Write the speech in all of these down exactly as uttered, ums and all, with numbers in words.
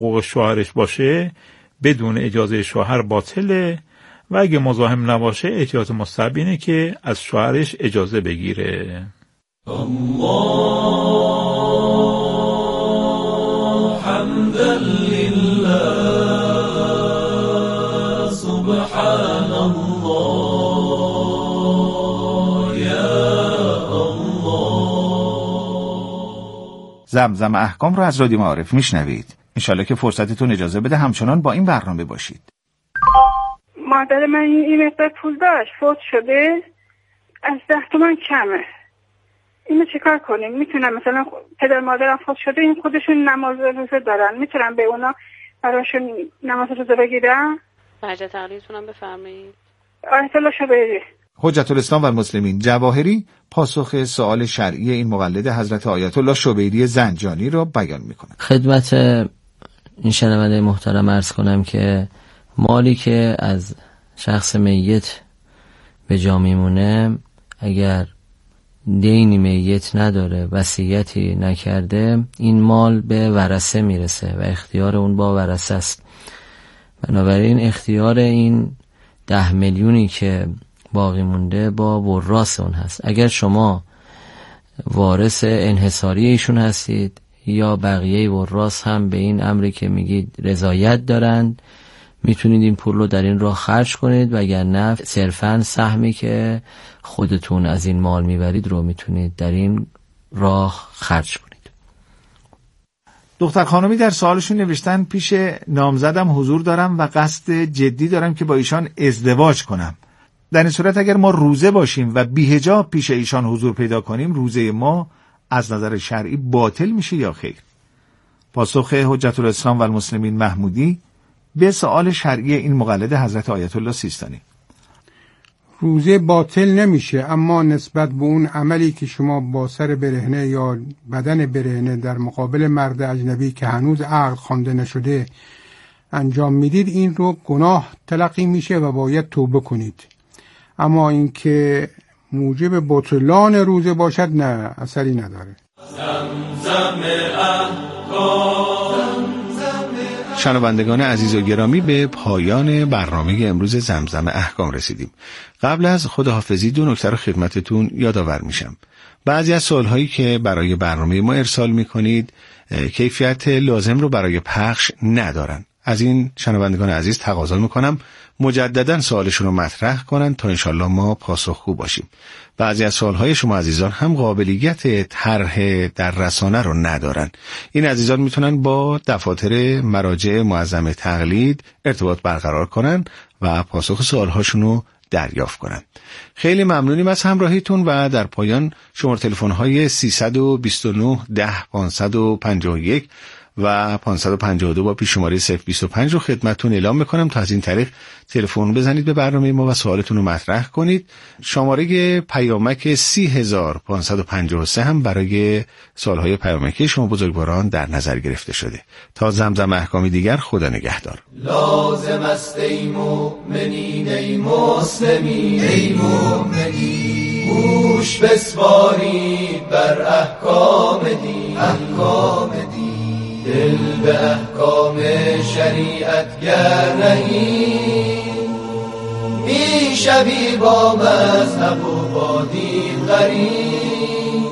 حقوق شوهرش باشه بدون اجازه شوهر باطله و اگه مزاحم نباشه احتیاط مستحب اینه که از شوهرش اجازه بگیره. الله حمدا لله سبحان الله یا زمزم احکام رو از رادیو معارف میشنوید. انشالله که فرصتتون اجازه بده همچنان با این برنامه باشید. مادر من این مقدار پول داشت، فوت شده، از ده تومن کمه. اینو چیکار کنیم؟ میتونم مثلا پدر مادرم فوت شده، این خودشون نماز روزه دارن، میتونم به اونا براشون نماز روزه بگیرم؟ حاجت تقلیدتونم بفرمایید. آیت الله شبیری. حجت الاسلام و المسلمین جواهری پاسخ سوال شرعی این مقلد حضرت آیت الله شبیری زنجانی را بیان میکنه. خدمت این شنونده محترم عرض کنم که مالی که از شخص میت به جا میمونه، اگر دینی میت نداره، وصیتی نکرده، این مال به ورثه میرسه و اختیار اون با ورثه است. بنابراین اختیار این ده میلیونی که باقی مونده با وراث اون هست. اگر شما وارث انحصاری ایشون هستید یا بقیه وراث هم به این امری که میگید رضایت دارند، میتونید این پول رو در این راه خرج کنید، وگرنه صرفاً سهمی که خودتون از این مال میبرید رو میتونید در این راه خرج کنید. دختر خانمی در سوالشون نوشتن پیش نامزدم حضور دارم و قصد جدی دارم که با ایشان ازدواج کنم. در این صورت اگر ما روزه باشیم و بی‌حجاب پیش ایشان حضور پیدا کنیم، روزه ما از نظر شرعی باطل میشه یا خیر؟ پاسخ حجت الاسلام و المسلمین محمودی به سوال شرعی این مقلد حضرت آیت الله سیستانی: روزه باطل نمیشه، اما نسبت به اون عملی که شما با سر برهنه یا بدن برهنه در مقابل مرد اجنبی که هنوز عقد خوانده نشده انجام میدید، این رو گناه تلقی میشه و باید توبه کنید. اما اینکه موجب بطلان روزه باشد نه، اثری نداره. شنوندگان عزیز و گرامی، به پایان برنامه امروز زمزم احکام رسیدیم. قبل از خداحافظی دو نکته رو خدمتتون یادآور میشم. بعضی از سوالهایی که برای برنامه ما ارسال میکنید کیفیت لازم رو برای پخش ندارن. از این شنوندگان عزیز تقاضا میکنم مجددا سوالشون رو مطرح کنن تا انشالله ما پاسخگو باشیم. بعضی از سوالهای شما عزیزان هم قابلیت طرح در رسانه رو ندارن. این عزیزان میتونن با دفاتر مراجع معظم تقلید ارتباط برقرار کنن و پاسخ سوالهاشون رو دریافت کنن. خیلی ممنونیم از همراهیتون و در پایان شماره تلفن‌های سیصد و بیست و نه ده پانصد و پنجاه و یک و پانصد و پنجاه و دو با پیش شماره صفر بیست و پنج رو خدمتتون اعلام میکنم تا از این طریق تلفن بزنید به برنامه ما و سوالتون رو مطرح کنید. شماره پیامک سی هزار پانصد و پنجاه و سه هم برای سوالهای پیامکی شما بزرگواران در نظر گرفته شده. تا زمزم احکامی دیگر، خدا نگهدار. لازم است ای مؤمنین ای مسلمین ای مؤمنین، گوش بسپارید بر احکام دین، احکام دین، دل به احکام شریعت گر نهی، می شوی با مذهب و با دین غریب،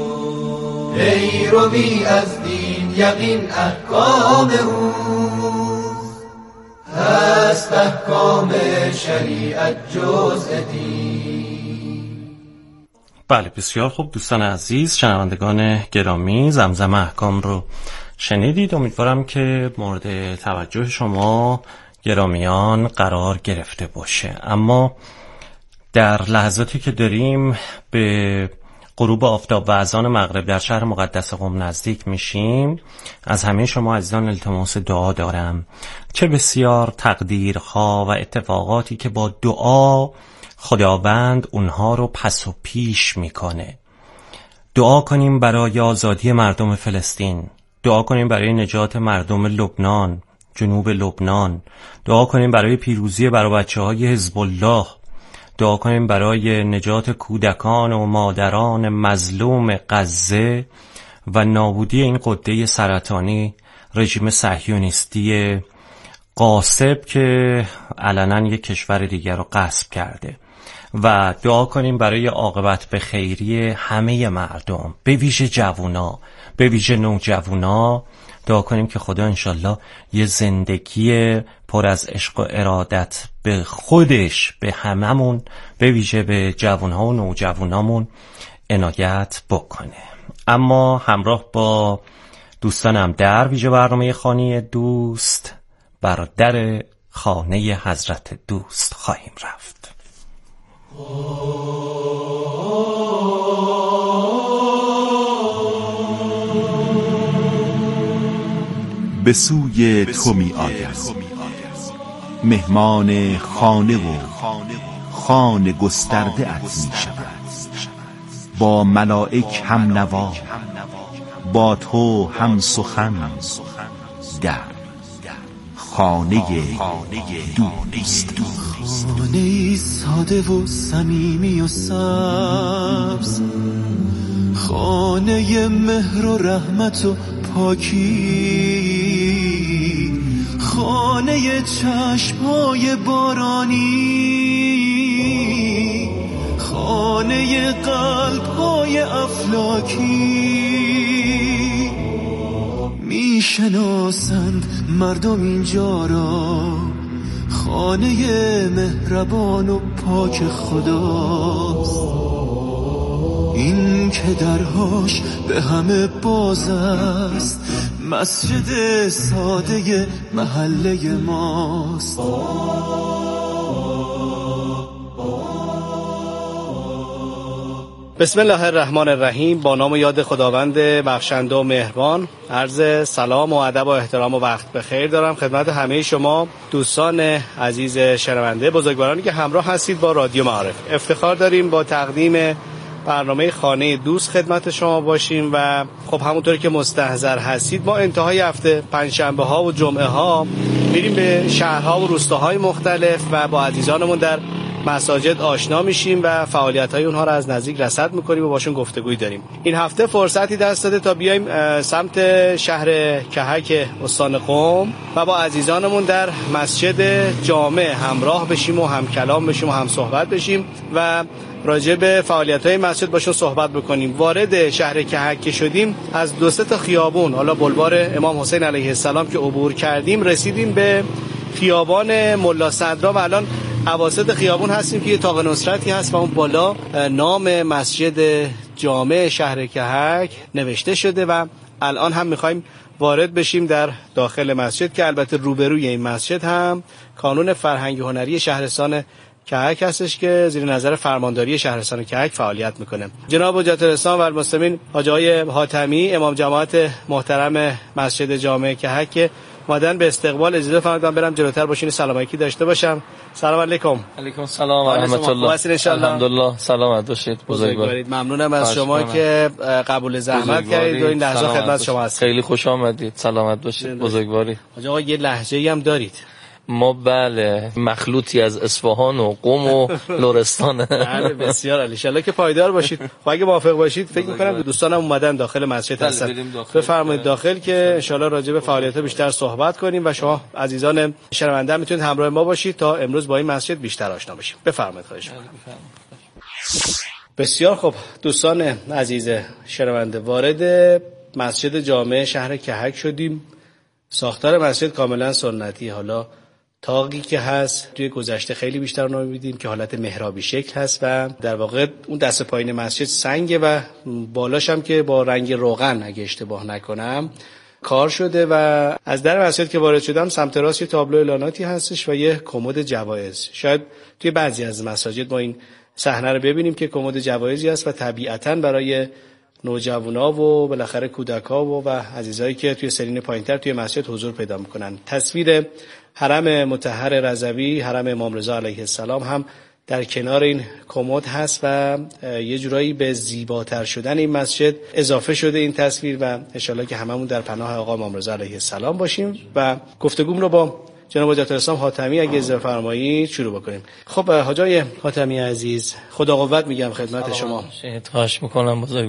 پیروی از دین یقین احکام اوست، هست احکام شریعت جزء دین. بله، بسیار خوب دوستان عزیز، شنوندگان گرامی، زمزم احکام رو شنیدید. امیدوارم که مورد توجه شما گرامیان قرار گرفته باشه. اما در لحظاتی که داریم به غروب آفتاب و اذان مغرب در شهر مقدس قم نزدیک میشیم، از همه شما عزیزان التماس دعا دارم. چه بسیار تقدیرها و اتفاقاتی که با دعا خداوند اونها رو پس و پیش میکنه. دعا کنیم برای آزادی مردم فلسطین، دعا کنیم برای نجات مردم لبنان، جنوب لبنان، دعا کنیم برای پیروزی بر بچه‌های حزب الله، دعا کنیم برای نجات کودکان و مادران مظلوم غزه و نابودی این غده سرطانی رژیم صهیونیستی غاصب که علنا یک کشور دیگر رو غصب کرده و دعا کنیم برای عاقبت به خیری همه مردم، به ویژه جوونا، به ویژه نوجوانا. دعا کنیم که خدا انشالله یه زندگی پر از عشق و ارادت به خودش، به هممون، به ویژه به جوانها و نوجوانامون عنایت بکنه. اما همراه با دوستانم در ویژه برنامه خانه دوست بر در خانه حضرت دوست خواهیم رفت. به سوی تو می آید مهمان خانه و خانه گسترده ات می شود، با ملائک هم نوا، با تو هم سخن، در خانه دوست. خانه ساده و صمیمی و سبز، خانه مهر و رحمت و پاکی، خانه چشم‌های بارانی، خانه قلب‌های افلاکی. میشناسند مردم اینجا را خانه مهربان و پاک خداست، این که درهاش به همه باز است، مسجد ساده محله ماست. بسم الله الرحمن الرحیم. با نام و یاد خداوند بخشنده و مهربان. عرض سلام و ادب و احترام و وقت بخیر دارم خدمت همه شما دوستان عزیز شنونده، بزرگوارانی که همراه هستید با رادیو معارف. افتخار داریم با تقدیم برنامه خانه دوست خدمت شما باشیم و خب همونطوری که مستحضر هستید ما انتهای هفته پنجشنبه ها و جمعه ها میریم به شهرها و روستاهای مختلف و با عزیزانمون در مساجد آشنا میشیم و فعالیت‌های اونها رو از نزدیک رصد میکنیم و باشون گفتگوی داریم. این هفته فرصتی دست داده تا بیایم سمت شهر کهک استان قم و با عزیزانمون در مسجد جامع همراه بشیم و هم کلام بشیم و هم صحبت بشیم و راجع به فعالیت‌های مسجد باشون صحبت بکنیم. وارد شهر کهک که شدیم از دو سه تا خیابون، حالا بلوار امام حسین علیه السلام که عبور کردیم، رسیدیم به خیابان ملا صدرا و الان اواسط خیابون هستیم که یه طاق نصرتی هست و اون بالا نام مسجد جامع شهر کهک نوشته شده و الان هم میخوایم وارد بشیم در داخل مسجد که البته روبروی این مسجد هم کانون فرهنگی هنری شهرستان کهک هستش که زیر نظر فرمانداری شهرستان کهک فعالیت میکنه. جناب حجت الاسلام و المسلمین حاجی آقای حاتمی امام جماعت محترم مسجد جامع کهک که مادن به استقبال اجازه فرمودن برم جلوتر باشین سلام علیکی داشته باشم. سلام علیکم. علیکم سلام و رحمت الله. الحمدلله سلامت باشید. بزرگوارید. ممنونم از شما که قبول زحمت کردید و این لحظه خدمت شما هستم. خیلی خوش آمدید. سلامت باشید. بزرگواری. حاج آقا یه لهجه‌ای هم دارید. ما بله مخلوطی از اصفهان و قم و لرستان. بله بسیار عالی. ان شاءالله که پایدار باشید. خب اگه موافق باشید فکر می‌کنم دوستانم اومدن داخل مسجد هستن. بفرمایید داخل که ان شاءالله راجع به فعالیت‌ها بیشتر صحبت کنیم و شما عزیزان شنونده میتونید همراه ما باشید تا امروز با این مسجد بیشتر آشنا بشیم. بفرمایید خواهش می‌کنم. بسیار خب دوستان عزیز شنونده، وارد مسجد جامع شهر کهک شدیم. ساختار مسجد کاملا سنتی، حالا تاقی که هست توی گذشته خیلی بیشتر اون رو می‌بینیم که حالت محرابی شکل هست و در واقع اون دست پایین مسجد سنگه و بالاش هم که با رنگ روغن اگه اشتباه نکنم کار شده و از در مسجد که وارد شدم سمت راست یه تابلو اعلاناتی هستش و یه کمد جوایز. شاید توی بعضی از مساجد ما این صحنه رو ببینیم که کمد جوایزی هست و طبیعتاً برای نوجوانا و بالاخره کودک‌ها و, و عزیزایی که توی سنین پایین‌تر توی مسجد حضور پیدا می‌کنن. تصویر حرم مطهر رضوی، حرم امام رضا علیه السلام هم در کنار این کمد هست و یه جورایی به زیباتر شدن این مسجد اضافه شده این تصویر و ان شاءالله که هممون در پناه آقا امام رضا علیه السلام باشیم و گفتگوم رو با جناب حجت الاسلام حاتمی اگه اجازه فرمایید شروع بکنیم. خب حاجی حاتمی عزیز، خدا قوت میگم خدمت شما. خواهش میکنم بزرگواری.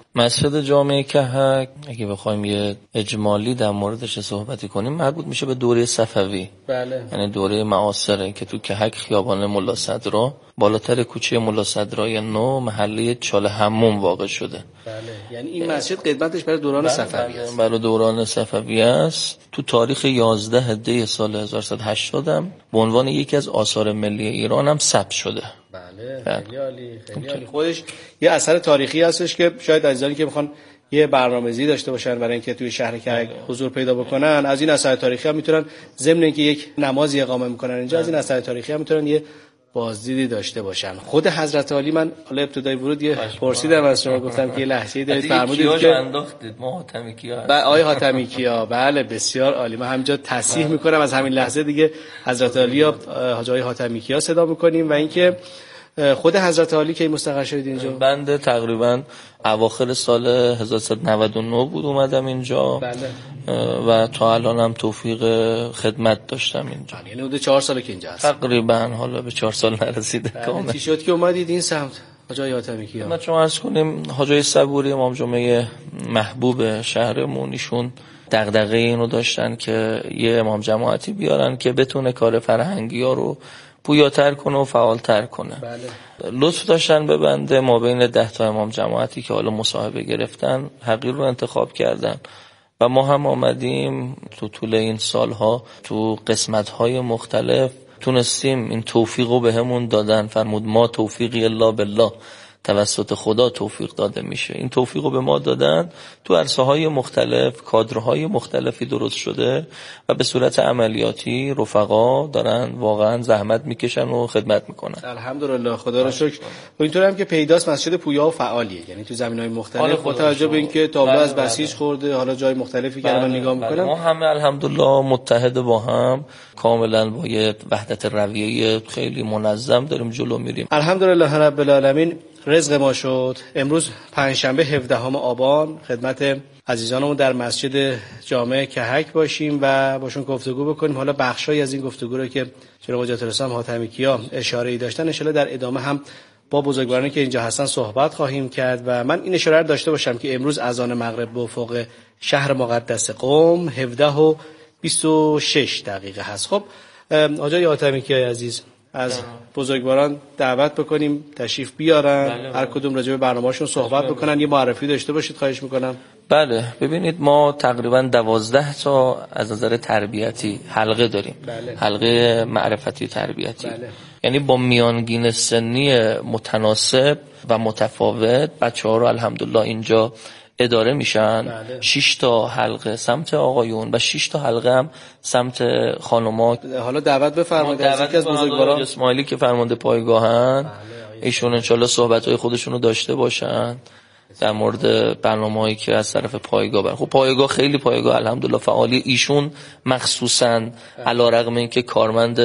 مسجد جامع کهک اگه بخوایم یه اجمالی در موردش صحبتی کنیم مربوط میشه به دوره صفوی. بله. یعنی دوره معاصره که تو کهک خیابان ملا صدرا بالاتر کوچه ملا صدرای نو محله چاله حموم واقع شده. بله. یعنی این مسجد قدمتش برای دوران بله صفوی است. برای دوران صفوی است. تو تاریخ یازده دی سال هزار و سیصد و هشتاد هم به عنوان یکی از آثار ملی ایران هم ثبت شده. بله. خیلی عالی، خیلی عالی. خودش یه اثر تاریخی هستش که شاید عزیزانی که میخوان یه برنامه‌ریزی داشته باشن برای اینکه توی شهر کهک حضور پیدا بکنن، از این اثر تاریخی هم میتونن ضمن اینکه یک نمازی اقامه میکنن اینجا، از این اثر تاریخی هم میتونن یه بازدیدی داشته باشن. خود حضرت علی، من حالا ابتدای ورود یه پرسیدم از شما، گفتم که یه لحظه‌ای دارید فرمودید که انداختید ما حاتمی کیا بله آقای حاتمی کیا. بله بسیار عالی. من همینجا تصحیح میکنم از همین لحظه دیگه حضرت علی یا حاجی حاتمی کیا صدا میکنیم. و اینکه خود حضرت علی که مستقر شدید اینجا؟ بنده تقریبا اواخر سال هزار و سیصد و نود و نه بود اومدم اینجا. بله. و تا الان هم توفیق خدمت داشتم اینجا. یعنی حدود چهار ساله که اینجا هست تقریبا، حالا به چهار سال نرسیده کامل. چی شد که اومدید این سمت حاجی حاتمی کیا؟ ما چون عرض کنیم حاجی صبوری امام جمعه محبوب شهرمون، ایشون دغدغه اینو داشتن که یه امام جماعتی بیارن که بتونه کار فرهنگی ها رو پویاتر کنه و فعالتر کنه. بله. لطف داشتن به بنده ما بین ده تا امام جماعتی که حالا مصاحبه گرفتن حقیر رو انتخاب کردن و ما هم آمدیم تو طول این سالها تو قسمت‌های مختلف تونستیم این توفیق رو به همون دادن. فرمود ما توفیقی الا بالله، توسط خدا توفیق داده میشه. این توفیق رو به ما دادن، تو عرصه‌های مختلف کادرهای مختلفی درست شده و به صورت عملیاتی رفقا دارن واقعا زحمت میکشن و خدمت میکنن. الحمدلله، خدا رو شکر. و اینطور هم که پیداست مسجد پویا و فعالیه، یعنی تو زمینهای مختلف با توجه به اینکه تابلو از بسیج خورده، حالا جای مختلفی که من نگاه میکنم ما همه الحمدلله متحد با هم، کاملا با یه وحدت رویه خیلی منظم داریم جلو میریم. الحمدلله رب العالمین. رزق ما شد امروز پنجشنبه هفدهم آبان خدمت عزیزانمون در مسجد جامع کهک باشیم و باشون گفتگو بکنیم. حالا بخشایی از این گفتگو رو که جناب حاجی الاسلام حاتمی کیا اشاره‌ای داشتن ان شاءالله در ادامه هم با بزرگوارانی که اینجا هستن صحبت خواهیم کرد. و من این اشاره رو داشته باشم که امروز اذان مغرب به افق شهر مقدس قم هفده و بیست و شش دقیقه هست. خب حاجی حاتمی کیا عزیز، از بزرگواران دعوت بکنیم تشریف بیارن، بله هر کدوم راجع به برنامه‌شون صحبت بله بکنن، یه معرفی داشته باشید خواهش میکنم. بله ببینید ما تقریبا دوازده تا از نظر تربیتی حلقه داریم. بله. حلقه معرفتی تربیتی. بله. یعنی با میانگین سنی متناسب و متفاوت بچه‌ها رو الحمدلله اینجا اداره میشن. بله. شش تا حلقه سمت آقایون و شش تا حلقه هم سمت خانوما. حالا دعوت بفرمایید از یکی از بزرگواران اسماعیلی که فرمانده پایگاهن. بله. ایشون انشالله صحبت‌های خودشونو داشته باشن در مورد برنامه‌هایی که از طرف پایگاه برن. خب پایگاه خیلی پایگاه الحمدلله فعالی. ایشون مخصوصا علیرغم اینکه کارمند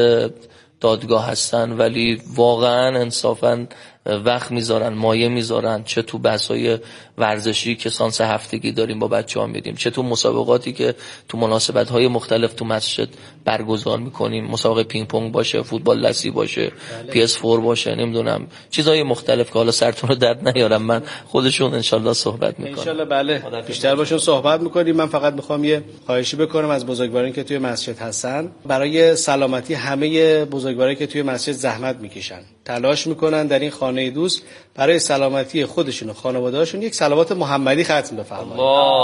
دادگاه هستن ولی واقعا انصافا وقت میذارن، مایه میذارن، چه تو بحث‌های ورزشی که سانس هفتگی داریم با بچه‌ها میدیم، چه تو مسابقاتی که تو مناسبت‌های مختلف تو مسجد برگزار میکنیم، مسابقه پینگ پونگ باشه، فوتبال لسی باشه، بله. پی اس فور باشه، نمیدونم چیزهای مختلف که حالا سرتون رو درد نیارم، من خودشون انشالله صحبت میکنم. انشالله بله بیشتر باشون صحبت میکنیم. من فقط میخوام یه خواهشی بکنم از بزرگوارانی که توی مسجد هستن، برای سلامتی همه بزرگوارانی که توی مسجد زحمت میکشن، تلاش میکنن در این خانه دوست برای سلامتی خودشون و خانواده‌هاشون یک صلوات محمدی ختم بفرمایید.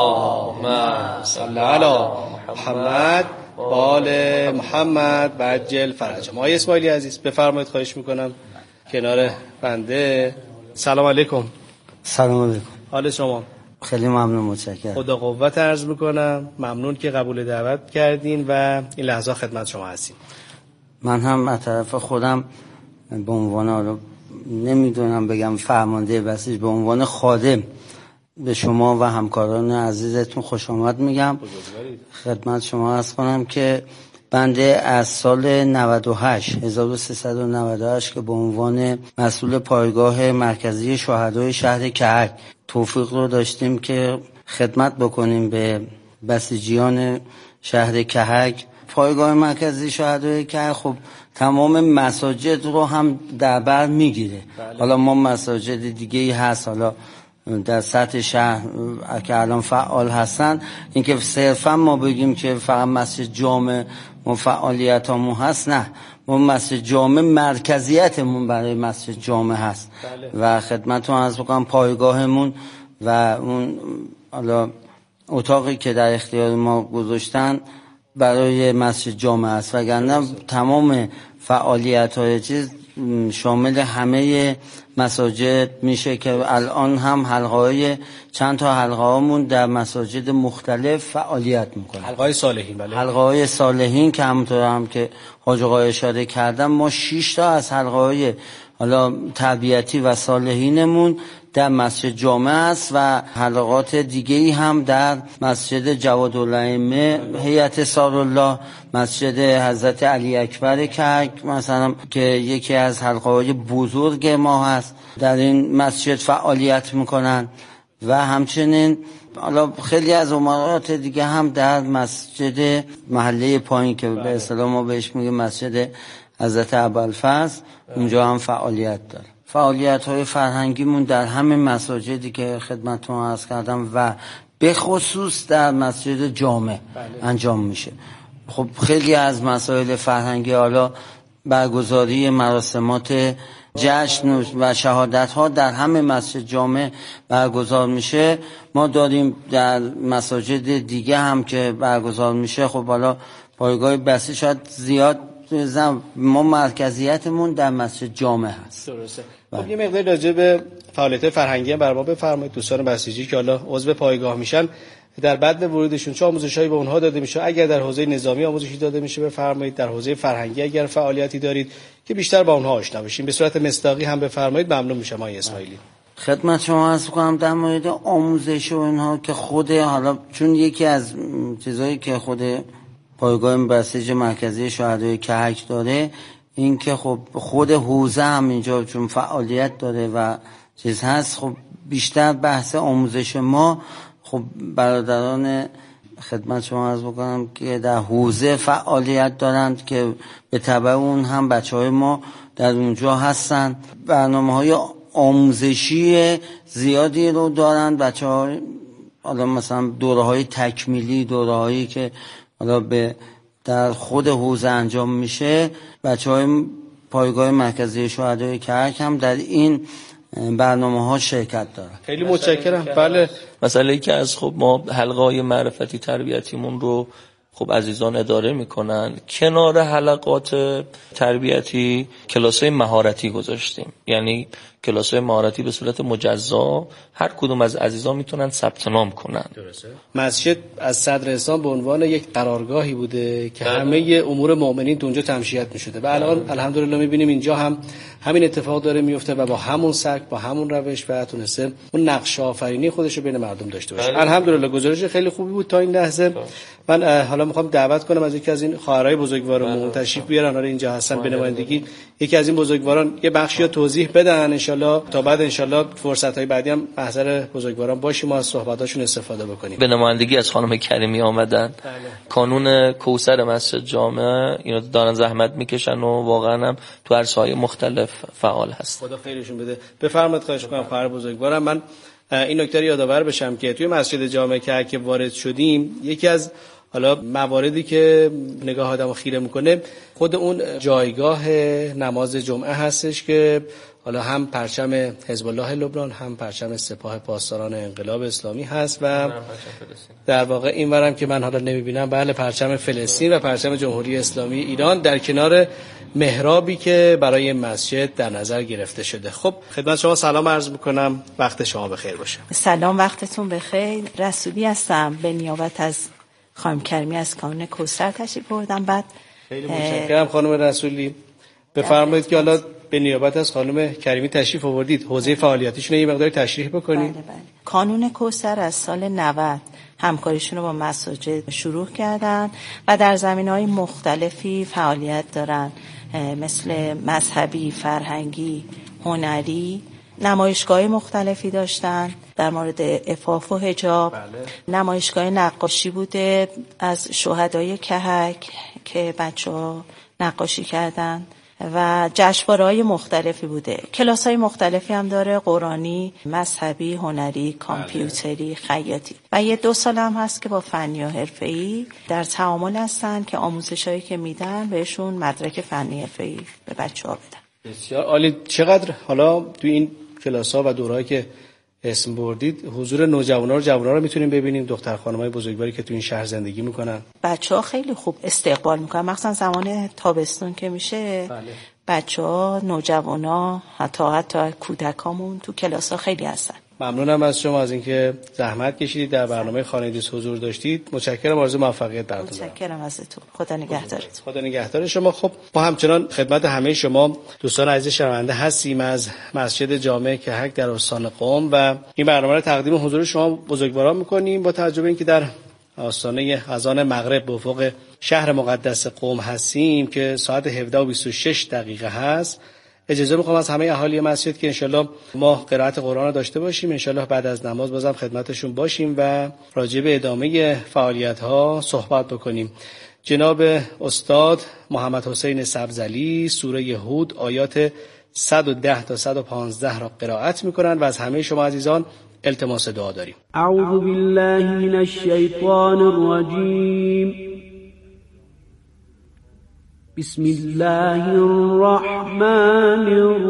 اللهم صل علی محمد و آل محمد و عجل فرجهم. آقای اسماعیلی عزیز بفرمایید خواهش میکنم کنار بنده. سلام علیکم. سلام علیکم. حال شما؟ خیلی ممنون، متشکرم. خدا قوت عرض میکنم. ممنون که قبول دعوت کردین و این لحظه خدمت شما هستیم. من هم از طرف خودم به عنوان حالا نمیدونم بگم فرمانده بسیج، به عنوان خادم به شما و همکاران عزیزتون خوش آمد میگم. خدمت شما عرض کنم که بنده از سال نود و هشت هزار و سیصد و نود و هشت که به عنوان مسئول پایگاه مرکزی شهدای شهر کهک توفیق رو داشتیم که خدمت بکنیم به بسیجیان شهر کهک. پایگاه مرکزی شهدای کهک خب تمام مساجد رو هم در بر میگیره. بله. حالا ما مساجد دیگه ای هست، حالا در سطح شهر که الان فعال هستن، اینکه صرفا ما بگیم که فقط مسجد جامع ما فعالیتامون هست، نه، ما مسجد جامع مرکزیتمون برای مسجد جامع هست. بله. و خدمتتون عرض بکنم پایگاهمون و اون حالا اتاقی که در اختیار ما گذاشتن برای مسجد جامع است، وگرنه تمام فعالیت‌های چیز شامل همه مساجد میشه که الان هم حلقه‌های چند تا حلقه‌هامون در مساجد مختلف فعالیت میکنه. حلقه‌های صالحین. بله. حلقه‌های صالحین که همونطور هم که حاج آقا اشاره کردم، ما شش تا از حلقه‌های حالا تربیتی و صالحینمون در مسجد جامع است و حلقات دیگه‌ای هم در مسجد جوادالائمه، هیئت سارالله، مسجد حضرت علی اکبر کهک مثلا که یکی از حلقه‌های بزرگ ما هست، در این مسجد فعالیت میکنن و همچنین حالا خیلی از عمارات دیگه هم در مسجد محله پایین که به اصطلاح ما بهش میگیم مسجد حضرت ابوالفضل، اونجا هم فعالیت داره. فعالیت‌های فرهنگیمون در همه مساجدی که خدمتتون عرض کردم و به خصوص در مسجد جامع بله. انجام میشه. خب خیلی از مسائل فرهنگی، حالا برگزاری مراسمات جشن و شهادت‌ها در همه مسجد جامع برگزار میشه. ما داریم در مساجد دیگه هم که برگزار میشه. خب حالا پایگاه بسیط شاید زیاد زم. ما مرکزیتمون در مسجد جامع هست. درسته. خب یه مقدار راجع به فعالیت فرهنگی هم برام بفرمایید. دوستان بسیجی که حالا عضو پایگاه میشن، در بعد ورودشون چه آموزشایی به اونها داده میشه؟ اگر در حوزه نظامی آموزشی داده میشه بفرمایید. در حوزه فرهنگی اگر فعالیتی دارید که بیشتر با اونها آشنا بشیم، به صورت مصداقی هم بفرمایید. ممنون میشم آقای اسماعیلی. خدمت شما عرض کنم در مورد آموزش و اینها که خود حالا چون یکی از چیزایی که خود پایگاه بسیج مرکزی شهدای کهک داره این که خب خود حوزه هم اینجا چون فعالیت داره و چیز هست، خب بیشتر بحث آموزش ما خب برادران خدمت شما عرض بکنم که در حوزه فعالیت دارند که به تبع اون هم بچه های ما در اونجا هستن. برنامه های آموزشی زیادی رو دارند بچه های، حالا مثلا دوره های تکمیلی، دوره هایی که حالا به در خود حوزه انجام میشه. بچه های پایگاه مرکزی شهدای کهک هم در این برنامه ها شرکت دارن. خیلی متشکرم. بله. مسئله ای که از خب ما حلقه های معرفتی تربیتیمون رو خب عزیزان اداره میکنن، کنار حلقات تربیتی کلاس‌های مهارتی گذاشتیم. یعنی کلاس‌های مهارتی به صورت مجزا هر کدوم از عزیزان میتونن ثبت نام کنن. درسته. مسجد از صدر اسلام به عنوان یک قرارگاهی بوده که همه امور مؤمنین تو اونجا تمشیت میشده و الان الحمدلله میبینیم اینجا هم همین اتفاق داره میفته و با همون سبک با همون روش و تونسته اون نقش آفرینی خودش رو بین مردم داشته باشه. الحمدلله گزارش خیلی خوبی بود تا این لحظه. من حالا میخوام دعوت کنم از یکی از این خواهرای بزرگوارمون تشریف بیارن، حالا اینجا هستن به نمایندگی یکی از این بزرگواران یه بخشی رو توضیح بدن انشالله، تا بعد انشالله فرصت‌های بعدی هم محضر بزرگواران باشیم و از صحبتاشون استفاده بکنیم. به نمایندگی از خانم کریمی آمدن. بله. کانون کوثر مسجد جامع اینو دارن زحمت میکشن و واقعا هم تو عرصه‌های مختلف فعال هست. خدا خیرشون بده. بفرمایید خواهش می‌کنم خواهر بزرگوارم. من این نکته رو یادآور بشم که توی مسجد جامع که که وارد شدیم یکی از حالا مواردی که نگاه آدمو خیره میکنه خود اون جایگاه نماز جمعه هستش که حالا هم پرچم حزب الله لبنان هم پرچم سپاه پاسداران انقلاب اسلامی هست و در واقع اینورم که من حالا نمیبینم بله پرچم فلسطین و پرچم جمهوری اسلامی ایران در کنار محرابی که برای مسجد در نظر گرفته شده. خب خدمت شما سلام عرض میکنم، وقت شما بخیر باشه. سلام، وقتتون بخیر. رسولی هستم، به نیابت از خانم کریمی از کانون کوثر تشریف بردم. بعد خیلی متشکرم خانم رسولی. بفرمایید که حالا به نیابت از خانم کریمی تشریف آوردید حوزه فعالیتیشون یه مقدار تشریح بکنید. بله بله. کانون کوثر از سال نود همکاریشون رو با مساجد شروع کردن و در زمینه‌های مختلفی فعالیت دارن، مثل مذهبی، فرهنگی، هنری. نمایشگاه مختلفی داشتن در مورد عفاف و حجاب. بله. نمایشگاه نقاشی بوده از شهدای کهک که بچه‌ها نقاشی کردن. و جشنواره‌های مختلفی بوده. کلاس‌های مختلفی هم داره، قرآنی، مذهبی، هنری، کامپیوتری، خیاطی. و یه دو سال هم هست که با فنی و حرفه‌ای در تعامل هستن که آموزشایی که میدن بهشون مدرک فنی حرفه‌ای به بچه‌ها بدن. بسیار عالی. چقدر حالا تو این کلاس‌ها و دوره‌ای که اسم بردید حضور نوجوانا رو جوونا رو میتونیم ببینیم، دختر خانمای بزرگواری که تو این شهر زندگی میکنن؟ بچه‌ها خیلی خوب استقبال میکنن، مخصوصا زمان تابستون که میشه. بله. بچه‌ها، نوجوانا، حتی حتی کودکامون تو کلاس‌ها خیلی هستن. ممنونم از شما از اینکه زحمت کشیدید در برنامه خانه دیس حضور داشتید. متشکرم، آرزوی موفقیت براتون دارم. متشکرم ازتون. خدا نگهدارتون. خدا نگهدار شما. خب ما همچنان خدمت همه شما دوستان عزیز شنونده هستیم از مسجد جامع کهک در استان قم و این برنامه رو تقدیم حضور شما بزرگواران می‌کنیم با توجه به اینکه در آستانه اذان مغرب به افق شهر مقدس قم هستیم که ساعت هفده و بیست و شش دقیقه هست. اجازه میخوام از همه اهالی مسجد که انشالله ما قرائت قرآن رو داشته باشیم، انشالله بعد از نماز بازم خدمتشون باشیم و راجع به ادامه فعالیت ها صحبت بکنیم. جناب استاد محمد حسین سبزعلی سوره هود آیات صد و ده تا صد و پانزده را قرائت میکنن و از همه شما عزیزان التماس دعا داریم. اعوذ بالله من الشیطان الرجیم. بسم الله الرحمن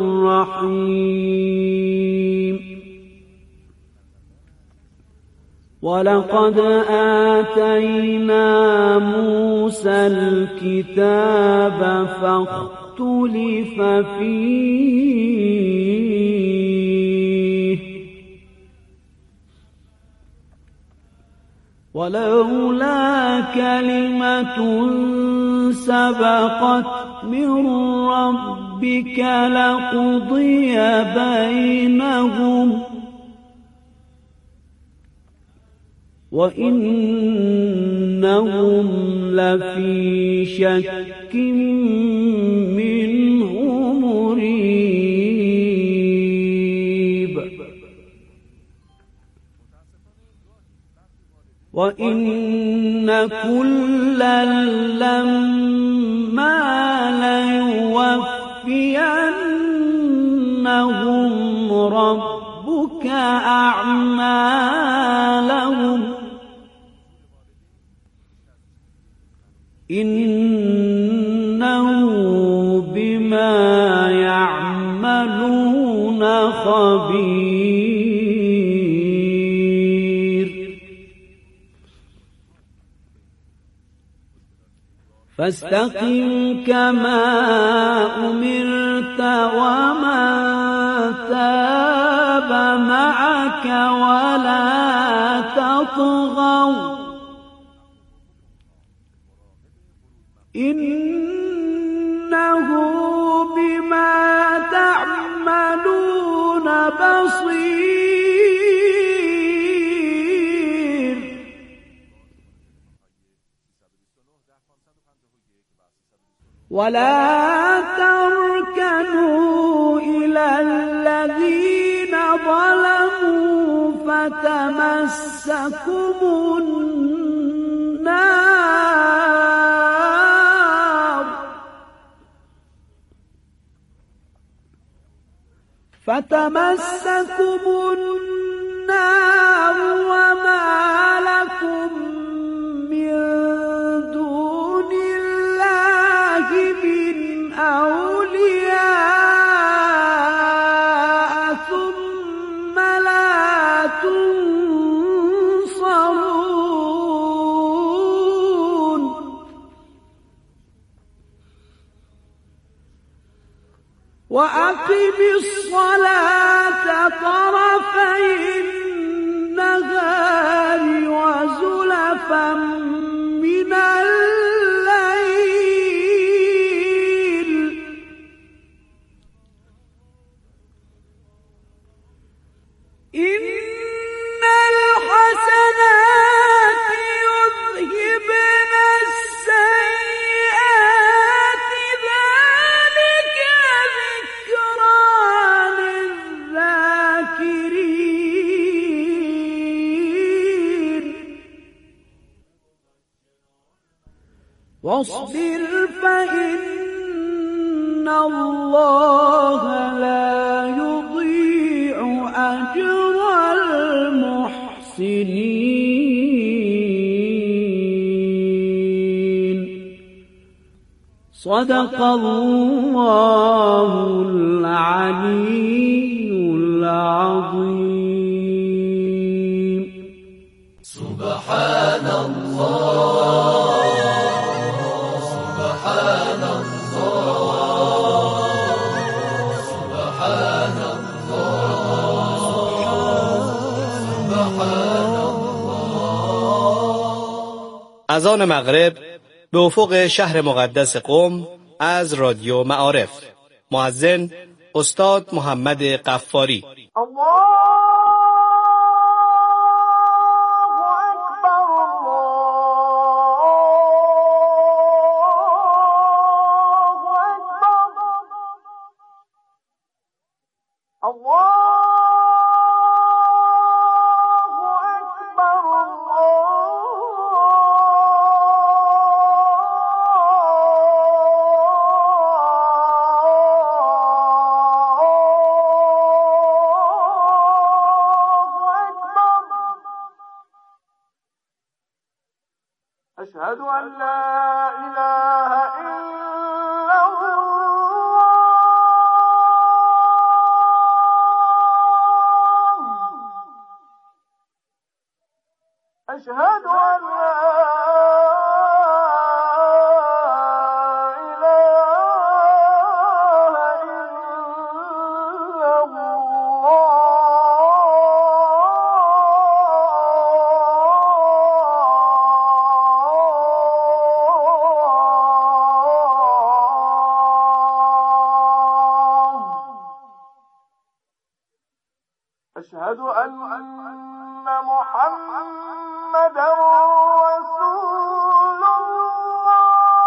الرحیم. ولقد آتینا موسی الكتاب فاختلف فیه ولولا كلمة سبقت من ربك لقضي بينهم وإنهم لفي شك منه مريب وإن كلا لما ليوفينهم ربك أعمالهم إنه بما يعملون خبير فاستقم كما أمرت ومن تاب معك ولا تطغوا إنه بما تعملون بصير ولا تركنوا إلى الذين ظلموا فتمسكم النار فتمسكم النار وما لكم من دون الله من أولياء ثم لا تنصرون وأقم الصلاة طرفي النهار وزلفا من الليل إن الحسنات يذهبن السيئات ذلك ذكرى للذاكرين واصبر فإن إن الله لا يضيع أجر المحسنين. صدق الله العلي العظيم. سبحان الله سبحان الله سبحان الله. اذان مغرب به افق شهر مقدس قم از رادیو معارف. مؤذن استاد محمد قفاری. أشهد أن لا إله إلا الله. أشهد أن لا أشهد أن محمدا رسول الله.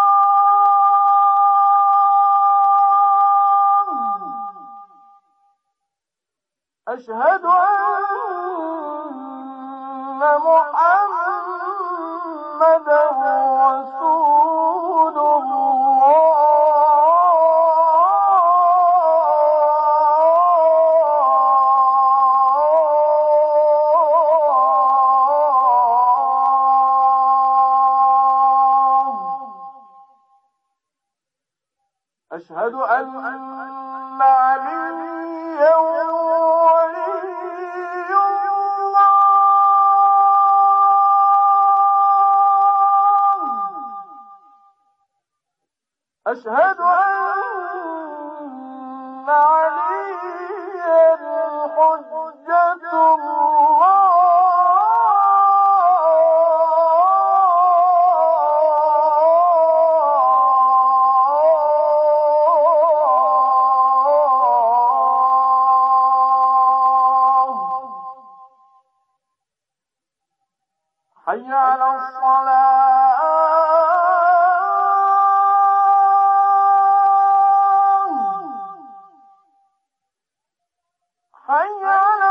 أشهد أن محمدا رسول الله. أشهد أن عليا ولي الله. أشهد أن عليا حجة الله. حي على الصلاة. حي على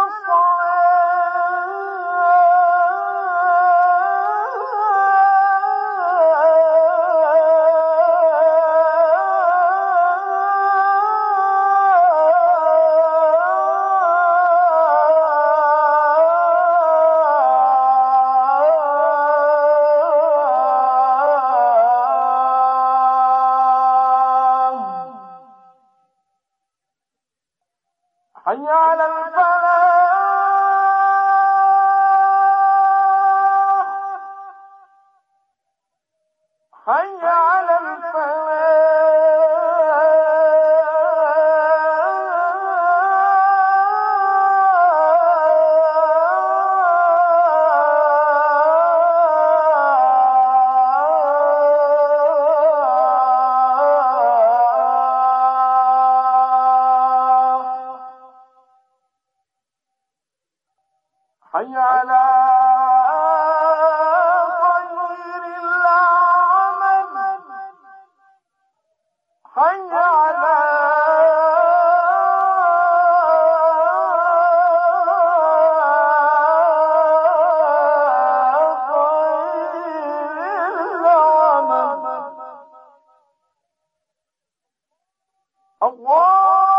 حي على الفلاح. حي على حي على خير العمل. حي على خير العمل. الله